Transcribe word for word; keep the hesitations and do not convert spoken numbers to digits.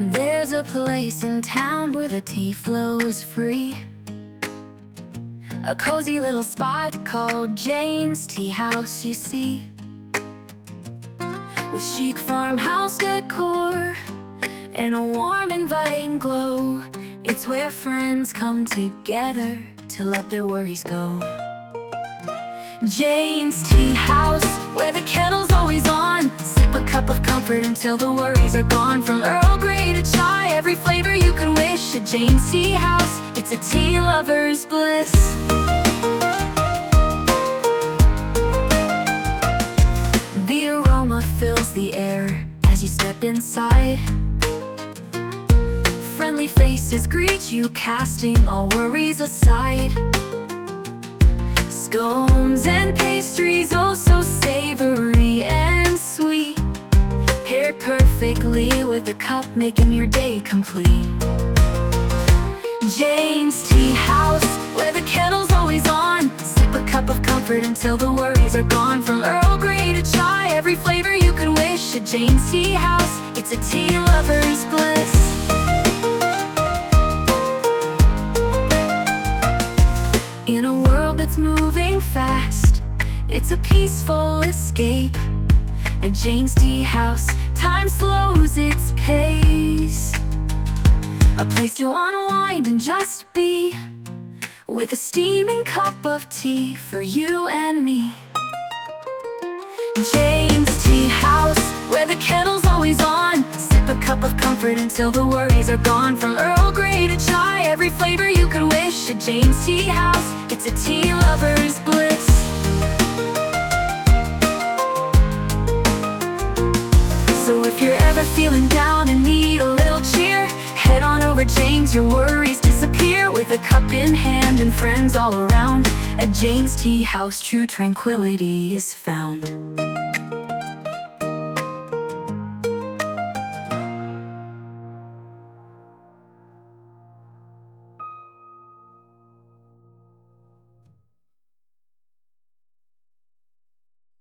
There's a place in town where the tea flows free, a cozy little spot called Jane's Tea House, you see. With chic farmhouse decor and a warm, inviting glow, it's where friends come together to let their worries go. Jane's Tea House, where the kettle's always on. Sip a cup of comfort until the worries are gone. From Earl Grey to chai, every flavor you could wish. At Jane's Tea House, it's a tea lover's bliss. The aroma fills the air as you step inside. Friendly faces greet you, casting all worries aside. Scones and pastries, oh so savory and sweet, paired perfectly with a cup, making your day complete. Jane's Tea House, where the kettle's always on. Sip a cup of comfort until the worries are gone. From Earl Grey to chai, every flavor you could wish. At Jane's Tea House, it's a tea lover's bliss. In a world that's moving fast, it's a peaceful escape. At Jane's Tea House, time slows its pace. A place to unwind and just be, with a steaming cup of tea for you and me. Jane's Tea House, where the kettle's always on. Sip a cup of comfort until the worries are gone. From Earl Grey to chai, every flavor you could wish. At Jane's Tea House, it's a tea lover's bliss. So if you're ever feeling down and need a little cheer, head on over Jane's, your worries disappear. With a cup in hand and friends all around, at Jane's Tea House, true tranquility is found.